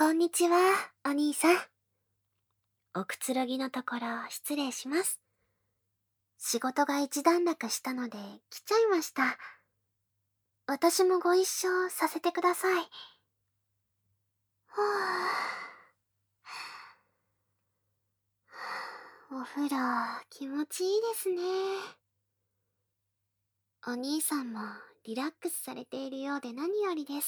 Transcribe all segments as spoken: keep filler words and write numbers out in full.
こんにちは、お兄さん。おくつろぎのところ失礼します。仕事が一段落したので来ちゃいました。私もご一緒させてください。はぁ。お風呂気持ちいいですね。お兄さんもリラックスされているようで何よりです。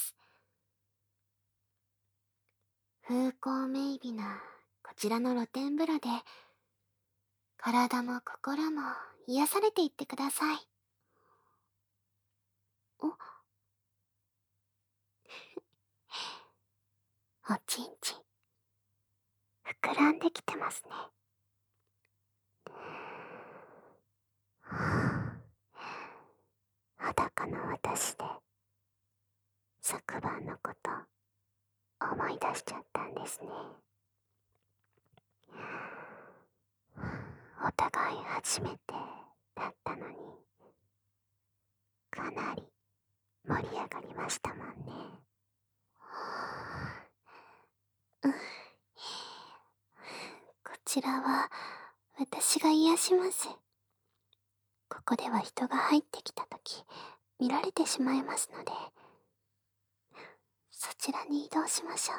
風光明媚なこちらの露天風呂で体も心も癒されていってください。おおちんちん膨らんできてますね。裸の私で昨晩のこと思い出しちゃったんですね。お互い初めてだったのにかなり盛り上がりましたもんね。うん、こちらは私が癒します。ここでは人が入ってきたとき見られてしまいますので、そちらに移動しましょ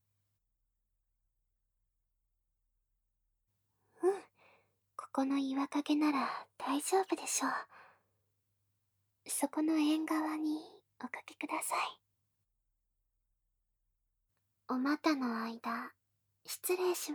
う。うん、ここの岩陰なら大丈夫でしょう。そこの縁側におかけください。お股の間、失礼します。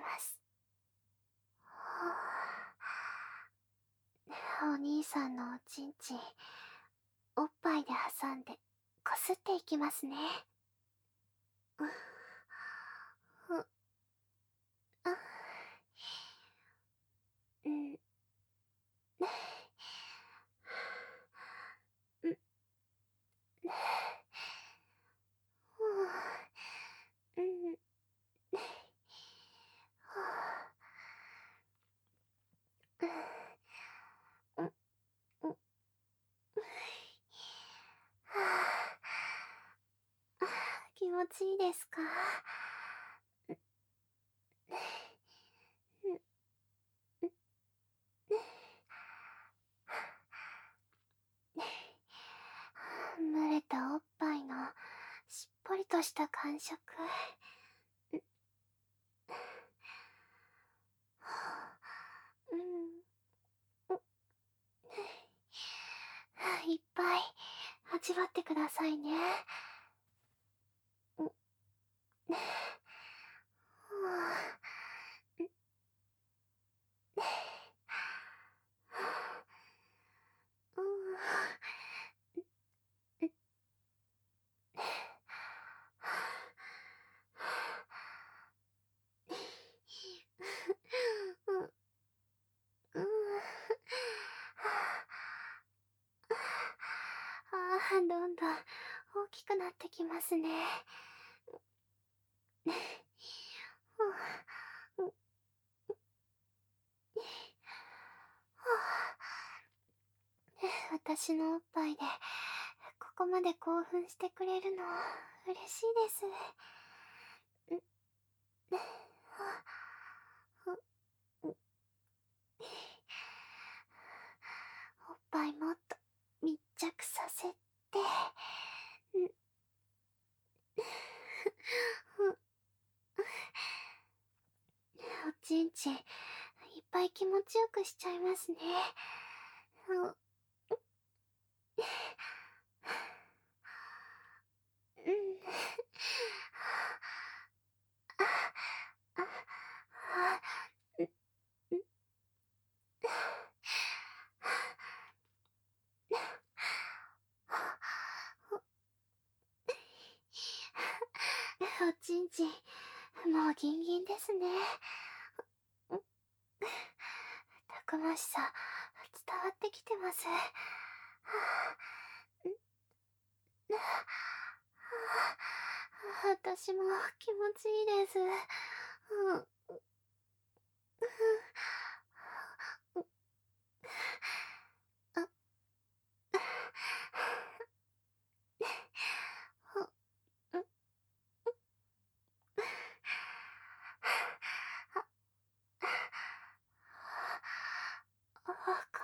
お兄さんのおちんちん、おっぱいで挟んでこすっていきますね。ううあうんうんうんうんうん気持ちいいですか？濡れたおっぱいのしっぽりとした感触。うんいっぱい味わってくださいね。ああ、どんどん大きくなってきますね。私のおっぱいでここまで興奮してくれるの嬉しいです。おっぱいもっと密着させて、おちんちんいっぱい気持ちよくしちゃいますね。うん。あ、あ、おちんちん、もうギンギンですね。たくましさ、伝わってきてます。私も気持ちいいです。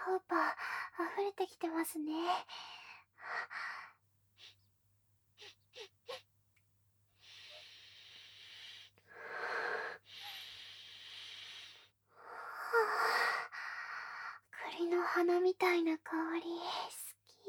ウパー溢れてきてますね。栗の花みたいな香り、好き。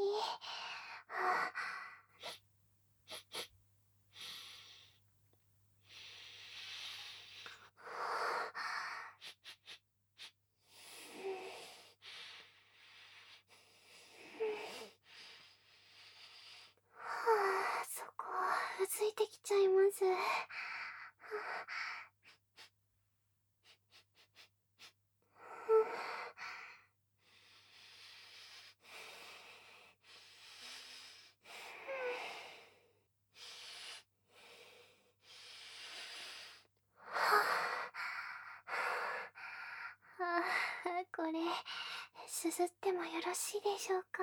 はあ、そこ、うずいてきちゃいます。ああ、これ、すすってもよろしいでしょうか。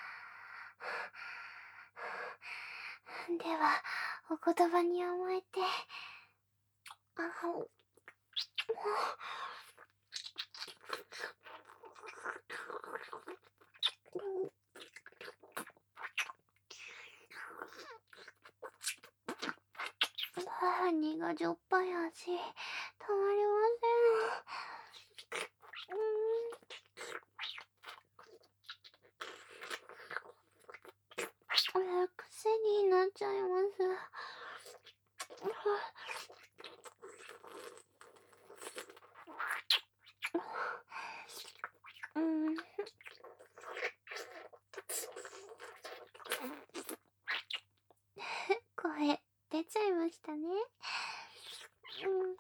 では、お言葉に甘えて。あもうあ苦じょっぱい味、たまりません。うーん、癖になっちゃいます。うん。声出ちゃいましたね。うん。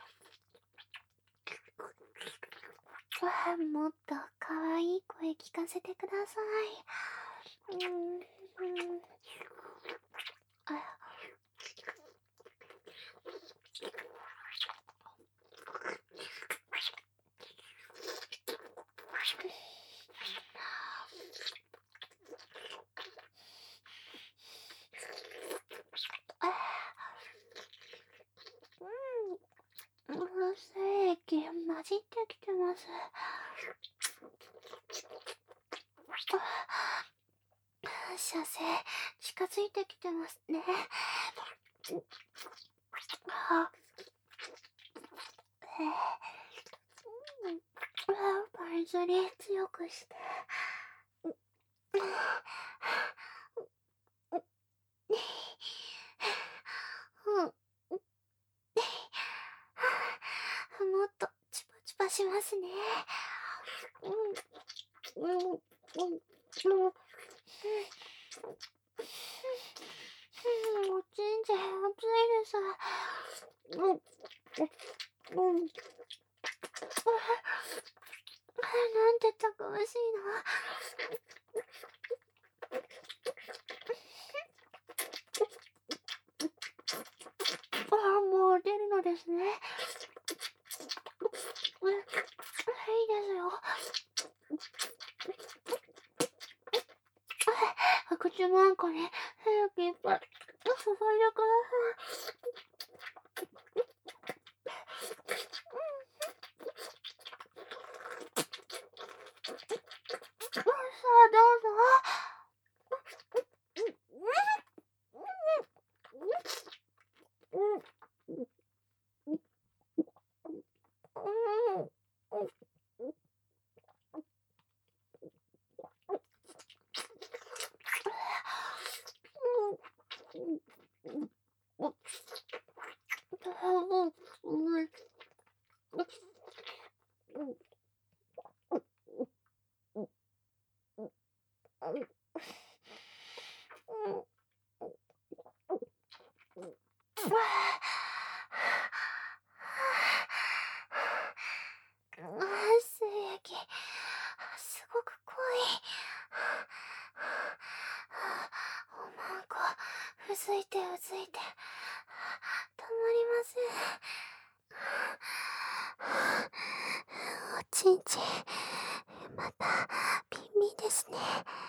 あもっと可愛い声聞かせてください。うん。うん。ああうん。うるせえ液混じってきてます。射精近づいてきてますね。あえー、パイズリ強くして。もっとチパチパしますね。うんうんうんうんおちんちん熱いです。うんうんなんてたくましいの。あもう出るのですね。いいですよ。口もんこに早くいっぱい注いでください。さあどうぞ。精液すごく濃い。おまんこうずいてうずいてたまりません。おちんちんまたピンピンですね。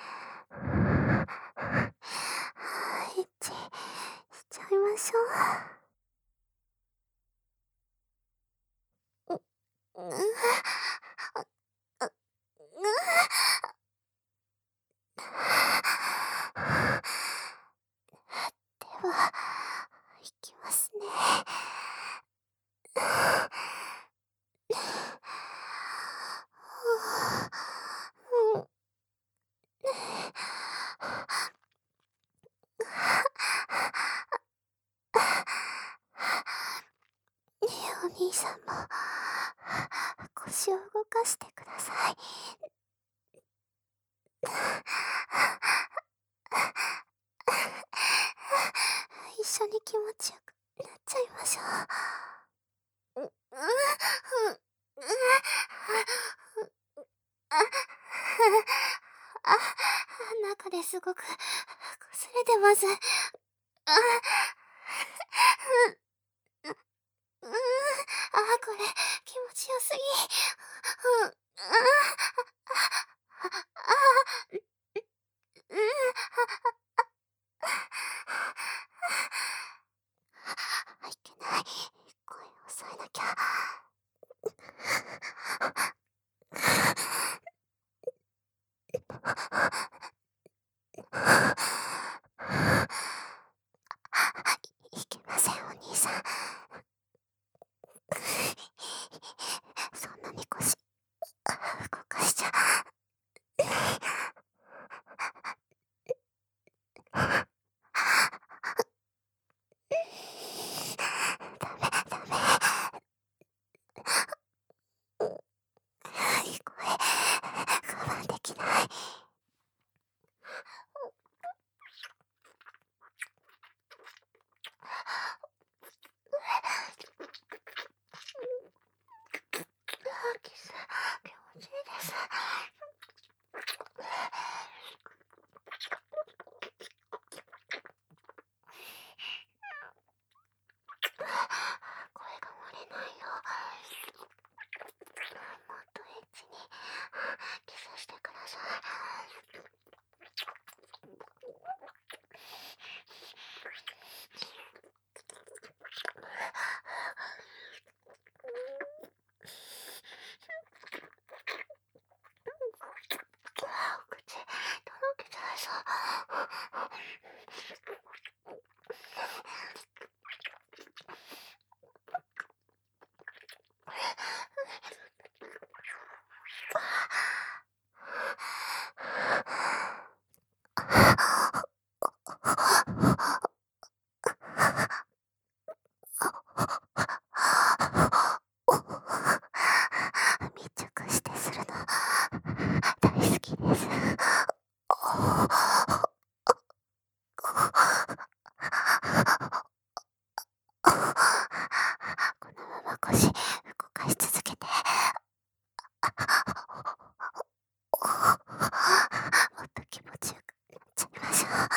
エッチしちゃいましょう。うううねえ、お兄さんも腰を動かしてください。一緒に気持ちよくなっちゃいましょう。う、う、う、う、あ、あ、中ですごく擦れてます。あ、う、う、う、あ、これ気持ちよすぎ。う、あ、あ、あ、う、いけない。声を抑えなきゃ。い、いけません、お兄さん。そんなに腰動かしちゃ。ダメ、ダメ。いい声、我慢できない。キス、気持ちいいです。声が漏れないよ。もっとエッチにキスしてください。口、とろけちゃいそう。密着してするの大好きです。このまま腰動かし続けて。もっと気持ちよくなっちゃいましょう。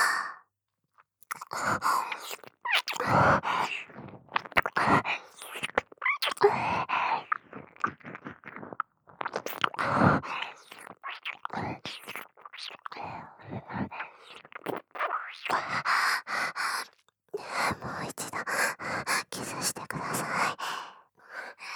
もう一度キスしてください。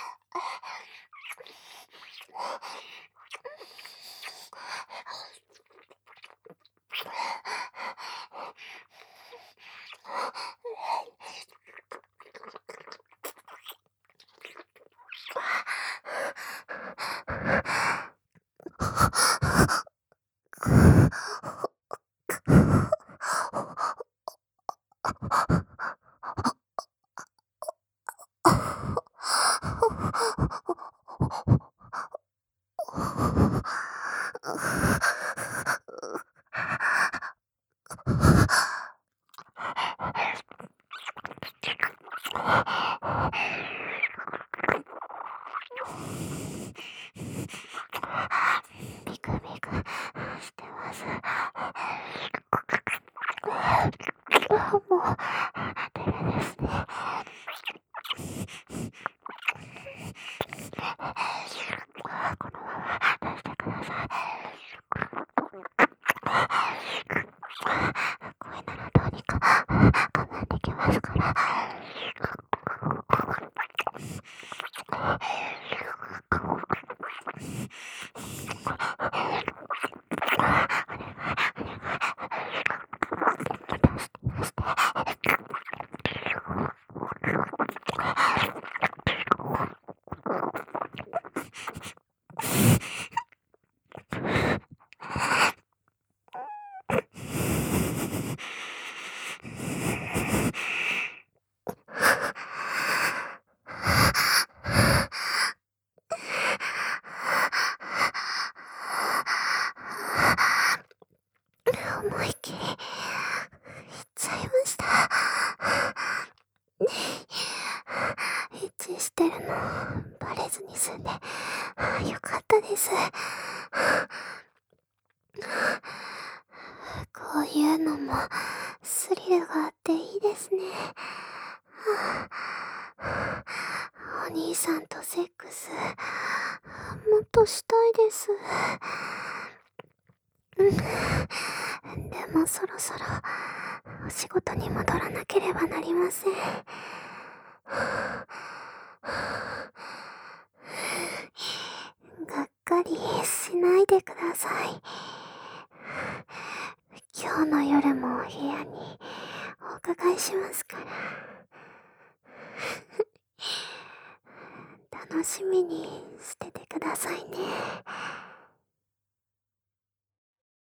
バレずに済んでよかったです。こういうのもスリルがあっていいですね。お兄さんとセックスもっとしたいです。うん、でもそろそろお仕事に戻らなければなりません。がっかりしないでください。今日の夜もお部屋にお伺いしますから。楽しみにしててくださいね。